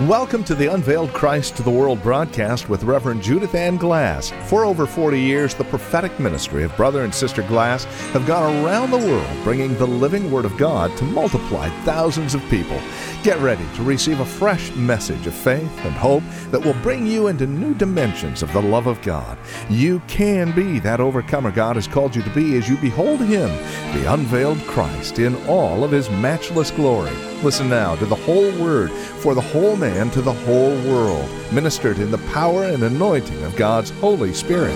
Welcome to the Unveiled Christ to the World broadcast with Reverend Judith Ann Glass. For over 40 years, the prophetic ministry of Brother and Sister Glass have gone around the world bringing the living Word of God to multiply thousands of people. Get ready to receive a fresh message of faith and hope that will bring you into new dimensions of the love of God. You can be that overcomer God has called you to be as you behold Him, the unveiled Christ, in all of His matchless glory. Listen now to the whole Word for the whole man to the whole world, ministered in the power and anointing of God's Holy Spirit.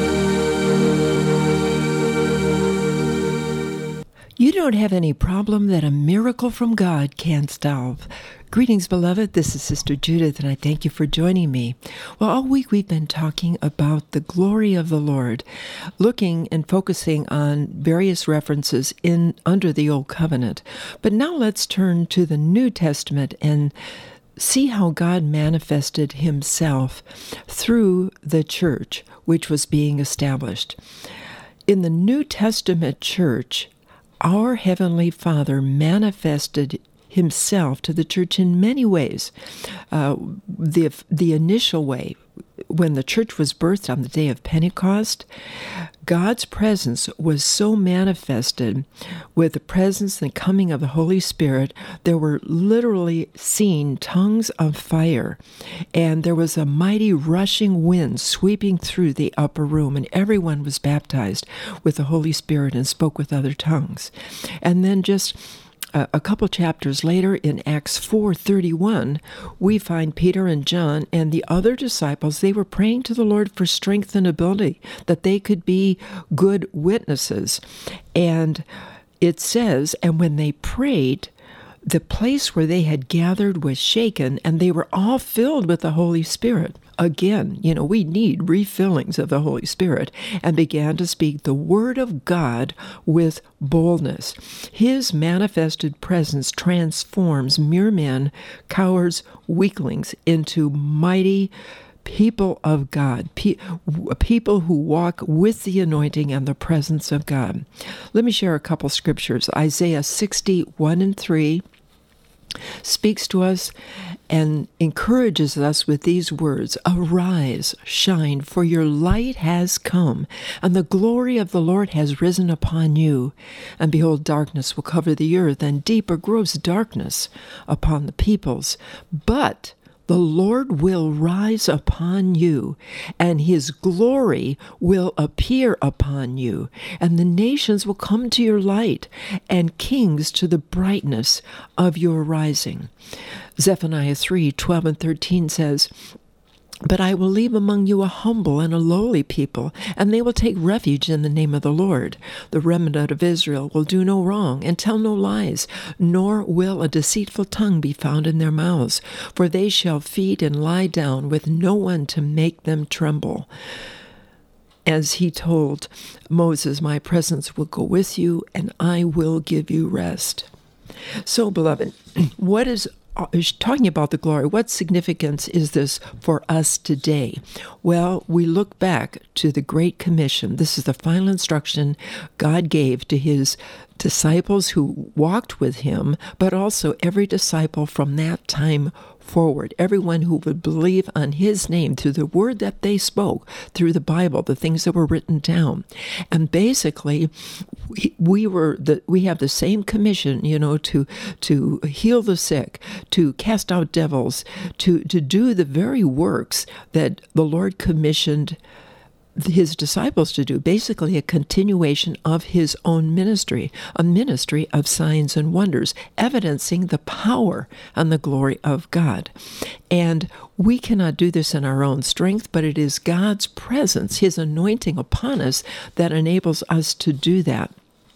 You don't have any problem that a miracle from God can't solve. Greetings, beloved. This is Sister Judith, and I thank you for joining me. Well, all week we've been talking about the glory of the Lord, looking and focusing on various references under the Old Covenant. But now let's turn to the New Testament and see how God manifested Himself through the church, which was being established. In the New Testament church, our Heavenly Father manifested Himself to the church in many ways. The initial way, when the church was birthed on the day of Pentecost, God's presence was so manifested with the presence and coming of the Holy Spirit. There were literally seen tongues of fire, and there was a mighty rushing wind sweeping through the upper room, and everyone was baptized with the Holy Spirit and spoke with other tongues. And then just a couple chapters later, in Acts 4:31, we find Peter and John and the other disciples. They were praying to the Lord for strength and ability, that they could be good witnesses. And it says, and when they prayed, the place where they had gathered was shaken, and they were all filled with the Holy Spirit. Again, we need refillings of the Holy Spirit, and began to speak the Word of God with boldness. His manifested presence transforms mere men, cowards, weaklings into mighty people of God, people who walk with the anointing and the presence of God. Let me share a couple scriptures. Isaiah 60:1-3 speaks to us and encourages us with these words: "Arise, shine, for your light has come, and the glory of the Lord has risen upon you. And behold, darkness will cover the earth, and deeper gross darkness upon the peoples. But the Lord will rise upon you, and His glory will appear upon you, and the nations will come to your light, and kings to the brightness of your rising." Zephaniah 3:12-13 says, "But I will leave among you a humble and a lowly people, and they will take refuge in the name of the Lord. The remnant of Israel will do no wrong and tell no lies, nor will a deceitful tongue be found in their mouths. For they shall feed and lie down with no one to make them tremble." As He told Moses, "My presence will go with you, and I will give you rest." So, beloved, what is talking about the glory, what significance is this for us today? Well, we look back to the Great Commission. This is the final instruction God gave to His disciples who walked with Him, but also every disciple from that time forward, everyone who would believe on His name through the word that they spoke, through the Bible, the things that were written down. And basically, we have the same commission, to heal the sick, to cast out devils, to do the very works that the Lord commissioned His disciples to do, basically a continuation of His own ministry, a ministry of signs and wonders, evidencing the power and the glory of God. And we cannot do this in our own strength, but it is God's presence, His anointing upon us, that enables us to do that.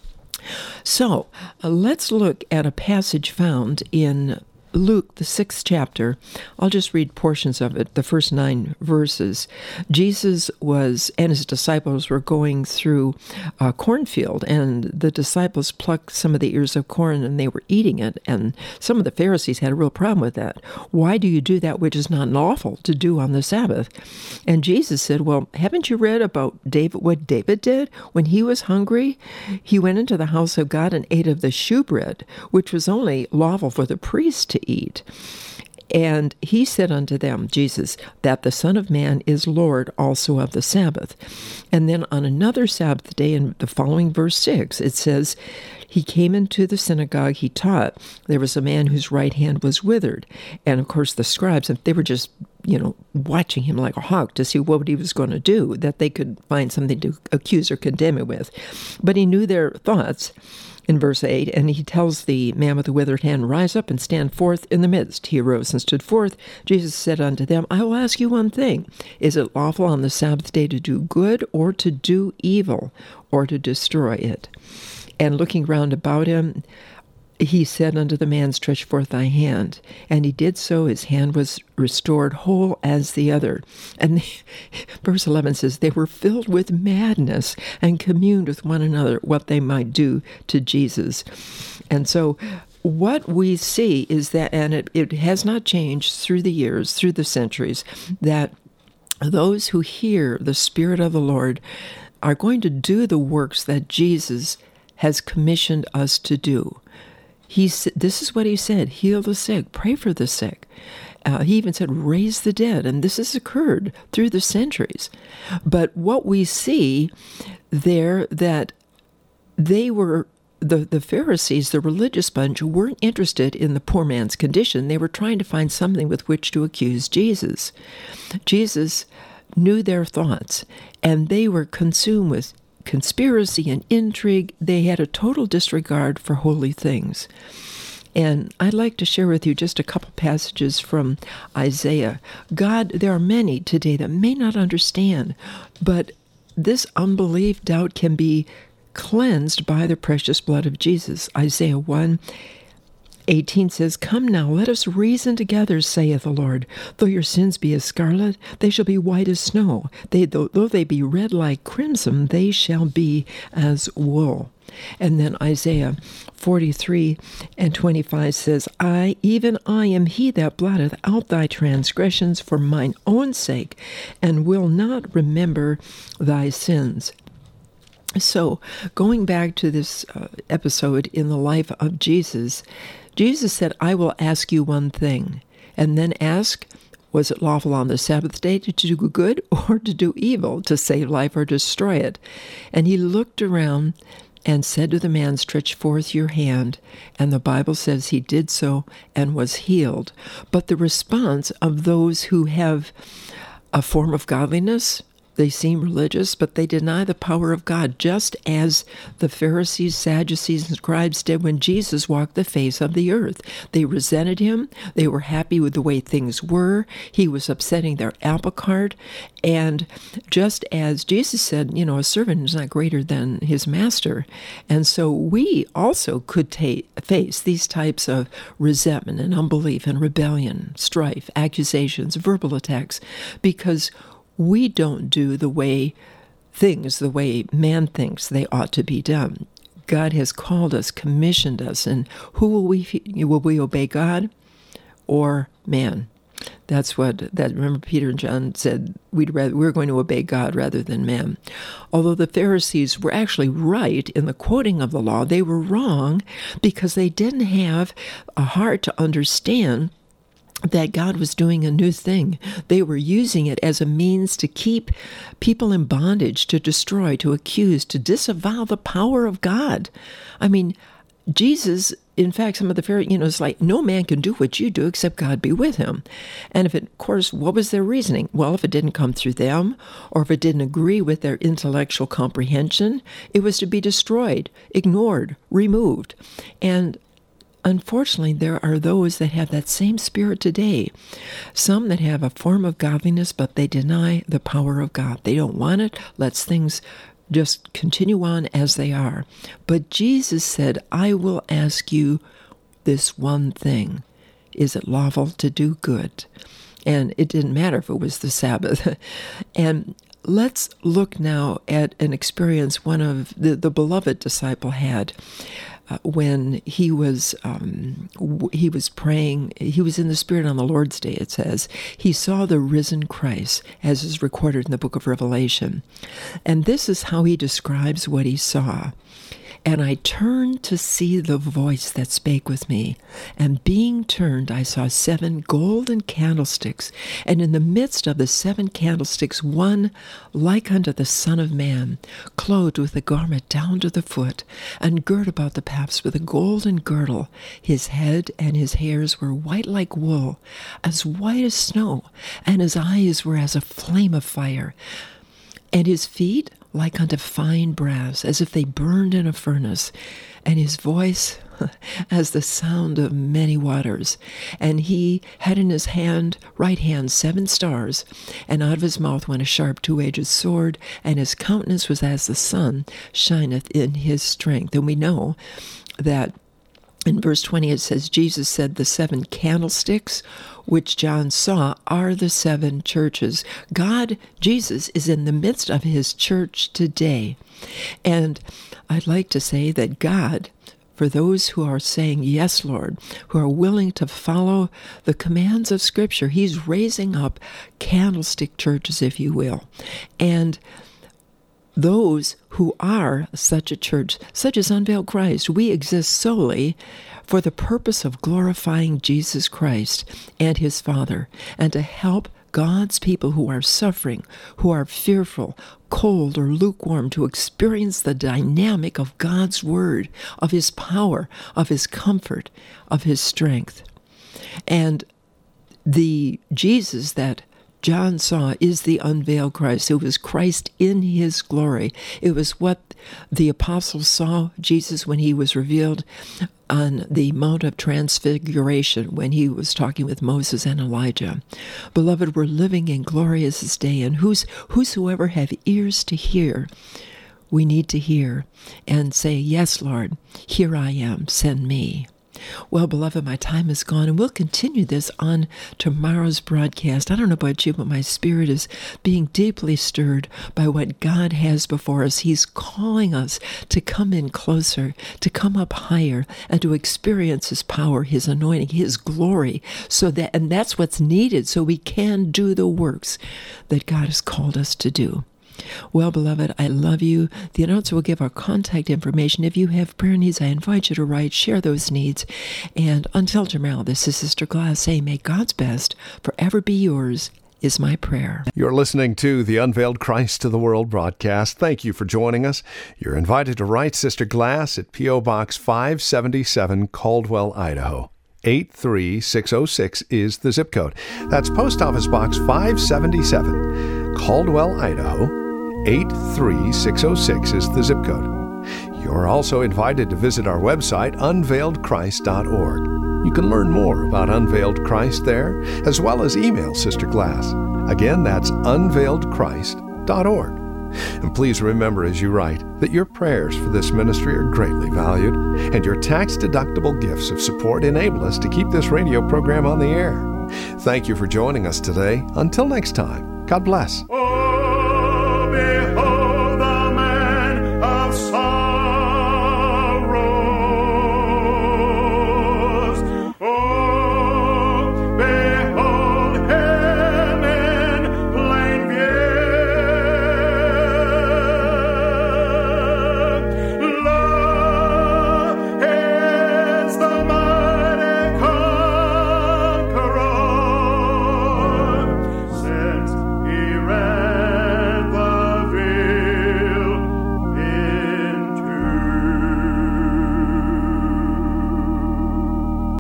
So let's look at a passage found in Luke, the 6th chapter. I'll just read portions of it, the first 9 verses. Jesus and His disciples were going through a cornfield, and the disciples plucked some of the ears of corn, and they were eating it, and some of the Pharisees had a real problem with that. "Why do you do that which is not lawful to do on the Sabbath?" And Jesus said, "Well, haven't you read about what David did? When he was hungry, he went into the house of God and ate of the shewbread, which was only lawful for the priest to eat. And he said unto them, Jesus, that the Son of Man is Lord also of the Sabbath. And then on another Sabbath day, in the following verse 6, it says, he came into the synagogue, he taught. There was a man whose right hand was withered. And of course the scribes, they were just, watching him like a hawk to see what he was going to do, that they could find something to accuse or condemn him with. But he knew their thoughts. In verse 8, and he tells the man with the withered hand, rise up and stand forth in the midst. He arose and stood forth. Jesus said unto them, I will ask you one thing. Is it lawful on the Sabbath day to do good or to do evil or to destroy it? And looking round about him, he said unto the man, stretch forth thy hand. And he did so. His hand was restored whole as the other. And verse 11 says, they were filled with madness and communed with one another what they might do to Jesus. And so what we see is that, and it has not changed through the years, through the centuries, that those who hear the Spirit of the Lord are going to do the works that Jesus has commissioned us to do. This is what he said, heal the sick, pray for the sick. He even said, raise the dead, and this has occurred through the centuries. But what we see there, that they were, the Pharisees, the religious bunch, weren't interested in the poor man's condition. They were trying to find something with which to accuse Jesus. Jesus knew their thoughts, and they were consumed with conspiracy and intrigue. They had a total disregard for holy things. And I'd like to share with you just a couple passages from Isaiah. There are many today that may not understand, but this unbelief, doubt can be cleansed by the precious blood of Jesus. Isaiah 1:18 says, come now, let us reason together, saith the Lord. Though your sins be as scarlet, they shall be white as snow. Though they be red like crimson, they shall be as wool. And then Isaiah 43:25 says, even I am he that blotteth out thy transgressions for mine own sake, and will not remember thy sins. So, going back to this episode in the life of Jesus, Jesus said, I will ask you one thing, and then ask, was it lawful on the Sabbath day to do good or to do evil, to save life or destroy it? And he looked around and said to the man, stretch forth your hand. And the Bible says he did so and was healed. But the response of those who have a form of godliness, they seem religious, but they deny the power of God, just as the Pharisees, Sadducees, and scribes did when Jesus walked the face of the earth. They resented him. They were happy with the way things were. He was upsetting their apple cart. And just as Jesus said, a servant is not greater than his master. And so we also could face these types of resentment and unbelief and rebellion, strife, accusations, verbal attacks, because we don't do the way man thinks they ought to be done. God has called us, commissioned us, and will we obey God or man? Remember Peter and John said we're going to obey God rather than man. Although the Pharisees were actually right in the quoting of the law, they were wrong because they didn't have a heart to understand that God was doing a new thing. They were using it as a means to keep people in bondage, to destroy, to accuse, to disavow the power of God. I mean, Jesus, in fact, some of the Pharisees, it's like, no man can do what you do except God be with him. And of course, what was their reasoning? Well, if it didn't come through them, or if it didn't agree with their intellectual comprehension, it was to be destroyed, ignored, removed. And unfortunately, there are those that have that same spirit today. Some that have a form of godliness, but they deny the power of God. They don't want it. Let's things just continue on as they are. But Jesus said, I will ask you this one thing. Is it lawful to do good? And it didn't matter if it was the Sabbath. And let's look now at an experience one of the beloved disciple had. When he was praying, he was in the Spirit on the Lord's Day, it says. He saw the risen Christ, as is recorded in the book of Revelation. And this is how he describes what he saw. And I turned to see the voice that spake with me. And being turned, I saw 7 golden candlesticks, and in the midst of the 7 candlesticks one like unto the Son of Man, clothed with a garment down to the foot, and girt about the paps with a golden girdle. His head and his hairs were white like wool, as white as snow, and his eyes were as a flame of fire. And his feet like unto fine brass, as if they burned in a furnace, and his voice as the sound of many waters. And he had in his right hand 7 stars, and out of his mouth went a sharp 2-edged sword, and his countenance was as the sun shineth in his strength. And we know that in verse 20 it says, Jesus said the 7 candlesticks which John saw are the 7 churches. God, Jesus, is in the midst of his church today. And I'd like to say that God, for those who are saying, yes, Lord, who are willing to follow the commands of Scripture, he's raising up candlestick churches, if you will. And those who are such a church, such as Unveiled Christ, we exist solely for the purpose of glorifying Jesus Christ and his Father, and to help God's people who are suffering, who are fearful, cold, or lukewarm, to experience the dynamic of God's Word, of his power, of his comfort, of his strength. And the Jesus that John saw is the unveiled Christ. It was Christ in his glory. It was what the apostles saw Jesus when he was revealed on the Mount of Transfiguration, when he was talking with Moses and Elijah. Beloved, we're living in glorious day, and whosoever have ears to hear, we need to hear and say, yes, Lord, here I am, send me. Well, beloved, my time is gone, and we'll continue this on tomorrow's broadcast. I don't know about you, but my spirit is being deeply stirred by what God has before us. He's calling us to come in closer, to come up higher, and to experience his power, his anointing, his glory, and that's what's needed so we can do the works that God has called us to do. Well, beloved, I love you. The announcer will give our contact information. If you have prayer needs, I invite you to write, share those needs. And until tomorrow, this is Sister Glass saying, may God's best forever be yours, is my prayer. You're listening to the Unveiled Christ to the World broadcast. Thank you for joining us. You're invited to write Sister Glass at P.O. Box 577, Caldwell, Idaho. 83606 is the zip code. That's Post Office Box 577, Caldwell, Idaho. 83606 is the zip code. You're also invited to visit our website, unveiledchrist.org. You can learn more about Unveiled Christ there, as well as email Sister Glass. Again, that's unveiledchrist.org. And please remember as you write that your prayers for this ministry are greatly valued, and your tax-deductible gifts of support enable us to keep this radio program on the air. Thank you for joining us today. Until next time, God bless.